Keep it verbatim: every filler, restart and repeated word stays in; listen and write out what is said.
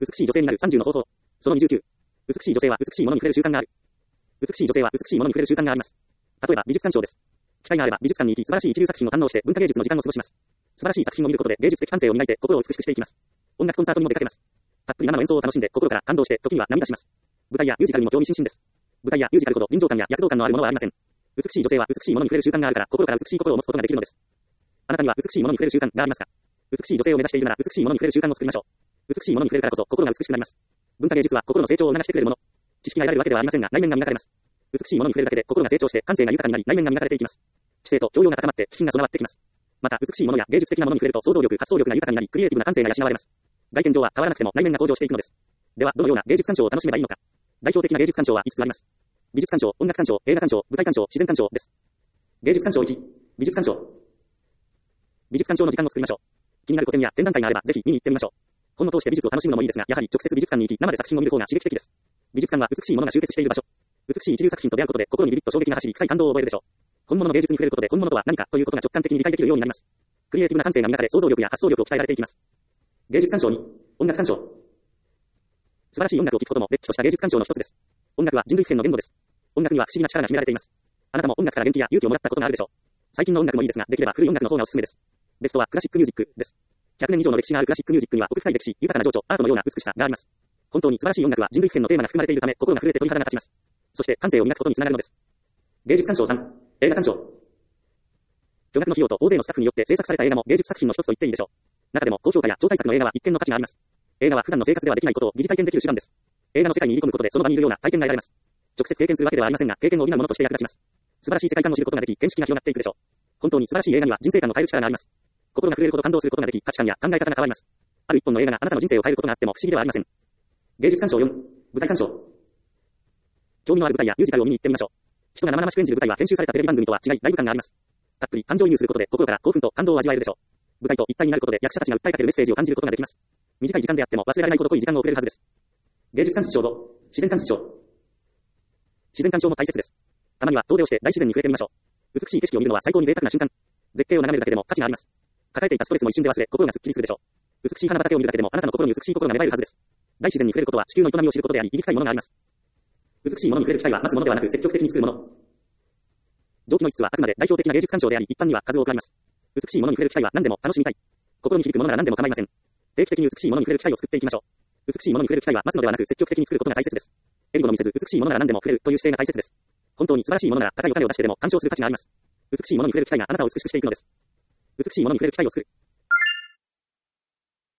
美しい女性になるさんじゅうの方法。そのにじゅうきゅう。美しい女性は美しいものに触れる習慣がある。美しい女性は美しいものに触れる習慣があります。例えば美術鑑賞です。機会があれば美術館に行き素晴らしい一流作品を堪能して文化芸術の時間を過ごします。素晴らしい作品を見ることで芸術的感性を磨いて心を美しくしていきます。音楽コンサートにも出かけます。たっぷり生の演奏を楽しんで心から感動して時には涙します。舞台やミュージカルにも興味津々です。舞台やミュージカルほど臨場感や躍動感のあるものはありません。美しい女性は美しいものに触れる習慣があるから心から美しい心を持つことができるのです。あなたには美しいものに触れる習慣がありますか？美しい女性を目指しているなら美しいものに触れる習慣を作りましょう。美しいものに触れるからこそ心が美しくなります。文化芸術は心の成長を促してくれるもの。知識が得られるわけではありませんが内面が磨かれます。美しいものに触れるだけで心が成長して感性が豊かになり内面が磨かれていきます。知性と教養が高まって気品が備わってきます。また美しいものや芸術的なものに触れると想像力、発想力が豊かになりクリエイティブな感性が養われます。外見上は変わらなくても内面が向上していくのです。ではどのような芸術鑑賞を楽しめばいいのか。代表的な芸術鑑賞はいつつあります。美術鑑賞、音楽鑑賞、映画鑑賞、舞台鑑賞、自然鑑賞です。芸術鑑賞いち、美術鑑賞。美術鑑賞の時間を作りましょう。気になる個展や展覧会があればぜひ見に行ってみましょう。本を通して美術を楽しむのもいいですが、やはり直接美術館に行き生で作品を見る方が刺激的です。美術館は美しいものが集結している場所。美しい一流作品と出会うことで心にビビッと衝撃が走り深い感動を覚えるでしょう。本物の芸術に触れることで本物とは何かということが直感的に理解できるようになります。クリエイティブな感性が磨かれ想像力や発想力を鍛えられていきます。芸術鑑賞に、音楽鑑賞。素晴らしい音楽を聴くことも、れっきとした芸術鑑賞の一つです。音楽は人類普遍の言語です。音楽には不思議な力が秘められています。あなたも音楽から元気や勇気をもらったことがあるでしょう。最近の音楽もいいですが、できれば古い音楽の方がおすすめです。ベストはクラシックミュージックです。ひゃくねん以上の歴史があるクラシックミュージックには奥深い歴史、豊かな情緒、アートのような美しさがあります。本当に素晴らしい音楽は人類普遍のテーマが含まれているため、心が震えて鳥肌が立ちます。そして感性を磨くことにつながるのです。芸術鑑賞さん、映画鑑賞。巨額の費用と大勢のスタッフによって制作された映画も芸術作品の一つと言っていいでしょう。中でも高評価や超大作の映画は一見の価値があります。映画は普段の生活ではできないことを疑似体験できる手段です。映画の世界に入り込むことでその場にいるような体験が得られます。直接経験するわけではありませんが、経験を補うものとして役立ちます。素晴らしい世界観を知ることができ、見識が広がっていくでしょう。本当に素晴らしい映画には人生観を変える力があります。心が震えるほど感動することができ、価値観や考え方が変わります。ある一本の映画があなたの人生を変えることがあっても不思議ではありません。芸術鑑賞よん、舞台鑑賞。興味のある舞台やミュージカルを見に行ってみましょう。人が生々しく演じる舞台は編集されたテレビ番組とは違い、ライブ感があります。たっぷり感情移入することで心から興奮と感動を味わえるでしょう。舞台と一体になることで役者たちが訴えかけるメッセージを感じることができます。短い時間であっても忘れられないほど濃い時間を送れるはずです。芸術鑑賞ご、自然鑑賞。自然鑑賞も大切です。たまには遠出をして大自然に触れてみましょう。美しい景色を見るのは最高に贅沢な瞬間。絶景を眺めるだけでも価値があります。抱えていたストレスも一瞬で忘れ、心がすっきりするでしょう。美しい花畑を見るだけでもあなたの心に美しい心が芽生えるはずです。大自然に触れることは地球の営みを知ることであり、意義深いものがあります。美しいものに触れる機会は待つものではなく積極的に作るもの。上記のいつつはあくまで代表的な芸術鑑賞であり、一般には数多くあります。美しいものに触れる機会は何でも楽しみたい。心に響くものなら何でも構いません。定期的に美しいものに触れる機会を作っていきましょう。美しいものに触れる機会は待つのではなく積極的に作ることが大切です。エリゴの見せず美しいものなら何でも触れるという姿勢が大切です。本当に素晴らしいものなら高いお金を出してでも鑑賞する価値があります。美しいものに触れる機会があなたを美しくしていくのです。美しいものに触れる機会を作る。